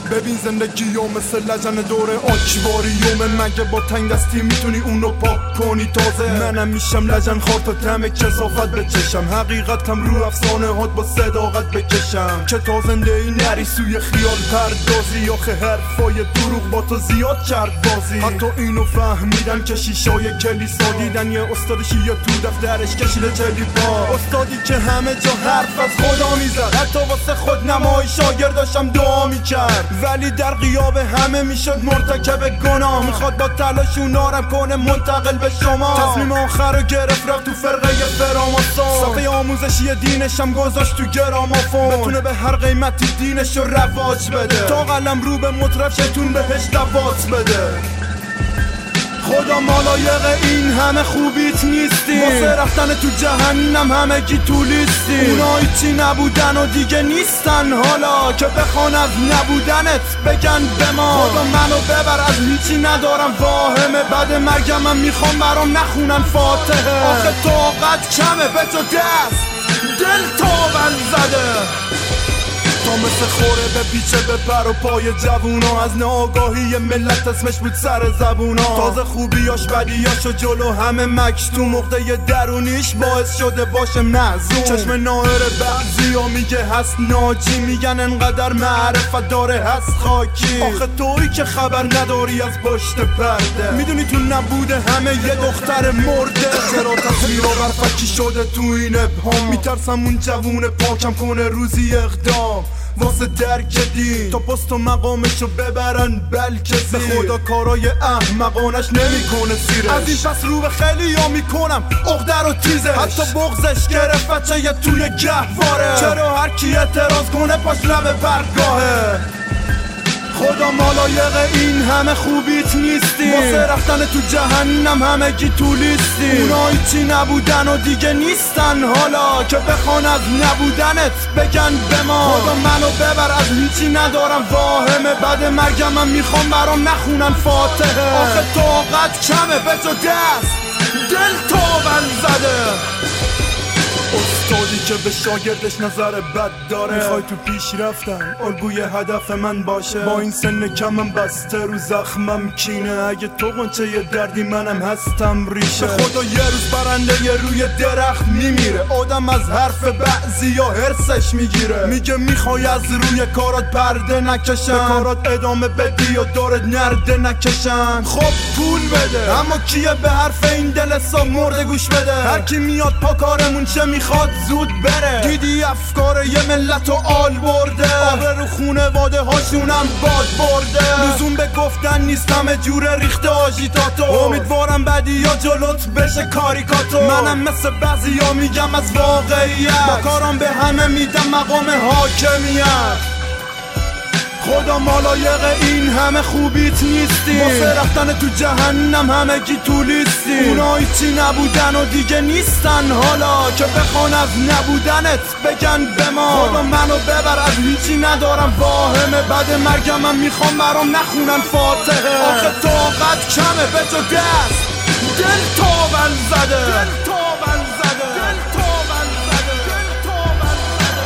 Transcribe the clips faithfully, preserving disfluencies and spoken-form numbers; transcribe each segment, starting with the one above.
ببین زندگیو مثل لجن دوره آکواریومه. مگه با تنگ دستی میتونی اونو پاک کنی تازه؟ منم میشم لجن خور تا دم کثافت بچشم، حقیقتم رو افسانه هات با صداقت بکشم. که تا زنده ای نری سوی خیال پردازی، آخه حرفای دروغ با تو زیاد کرد بازی. حتی اینو فهمیدن که شیشای کلیسا دیدن یه استاد شیعه تو دفترش کشیده جلیبا. استادی که همه جا حرف از خدا میزد، حتی واسه خود نمایی شاگرداشم دعا میکرد، ولی در غیاب همه میشد مرتکب گناه. میخواد با تلاش اونارم کنه منتقل به شما. تصمیم آخر رو گرفت رفت تو فرقه فراماسون، صفحه آموزشی دینشم گذاشت تو گرامافون. بتونه به هر قیمتی دینش رو رواج بده، تا قلم رو به مطرف شیطون بهش دوات بده. خدا مالایق این همه خوبیت نیستی، واسه رفتن تو جهنم همگی تو لیستی. اونا هیچی نبودن و دیگه نیستن حالا، که بخوان از نبودنت بگن به ما. خدا منو ببر از هیچی ندارم واهمه، بعد مرگم من میخوام برام نخونن فاتحه. آخه طاقت کمه به تو دست دل تاول زده، تا مثل خوره به پیچه به پر و پای جوونا. از ناآگاهی ملت اسمش بود سر زبونا. تازه خوبیاش بدیاش و جلو همه مکشتوم، عقده درونیش باعث شده باشه محزون. چشم ناهر بعضیا میگه هست ناجی، میگن انقدر معرفت داره هست خاکی. آخه تویی که خبر نداری از پشت پرده، میدونی تو نبوده همه یه دختر مرده. چرا تصویر و برفکی شده تو این ابهام؟ میترسم اون جوون پاکم کنه روزی اقدام واسه درک دین، تا پست و مقامشو ببرن بلکه زیر. به خدا کارای احمقانش نمیکنه سیرش، از این پس رو به خیلی ها میکنم عقده رو تیزش. حتی بغزش گرفت بچه یه توی گهواره، چرا هر کی اعتراض کنه پاش لب برگاهه. خدا مالایق این همه خوبیت نیستی، واسه رفتن تو جهنم همگی تو لیستی. اونا هیچی نبودن و دیگه نیستن حالا، که بخوان از نبودنت بگن به ما. خدا منو ببر از هیچی ندارم واهمه، بعد مرگم من میخوام برام نخونن فاتحه. آخه طاقت کمه به تو دست دل تاول زده، استادی که به شاگردش نظر بد داره. میخوای تو پیش رفتن الگوی هدف من باشه، با این سن کمم بسته رو زخمم کینه. اگه تو قنچه یه دردی منم هستم ریشه. به خدا یه روز برنده یه روی درخت میمیره، آدم از حرف بعضی یا حرسش میگیره. میگه میخوای از روی کارات پرده نکشن، به کارات ادامه بدی یا دارت نرده نکشن. خب پول بده، اما کیه به حرف این دل سا مرده گوش بده؟ هر کی میاد پا کارمون چه میخواد زود بره. دیدی افکار یه ملت و آل برده، آبر رو خونواده هاشونم باد برده. لزوم به گفتن نیست همه جوره ریخته آژیتاتو، امیدوارم بعدی یا جلوت بشه کاریکاتو. منم مثل بعضی ها میگم از واقعیت، با کارم به همه میدم مقام حاکمیت. خدا مالایق این همه خوبیت نیستی، واسه رفتن تو جهنم همگی تو لیستی. اونا هیچی نبودن و دیگه نیستن حالا، که بخوان از نبودنت بگن به ما. خدا منو ببر از هیچی ندارم واهمه، بعد مرگم من میخوام برام نخونن فاتحه. آخه طاقت کمه به تو دست دل تاول زده، دل تاول زده، دل تاول زده، دل تاول زده.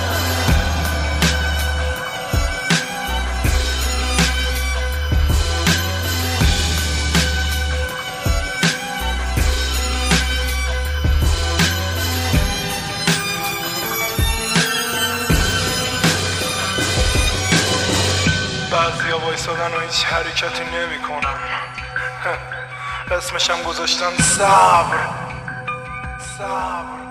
بعضی ها بایستادن و هیچ حرکتی نمی کنن، اسمشم گذاشتن صبر. صبر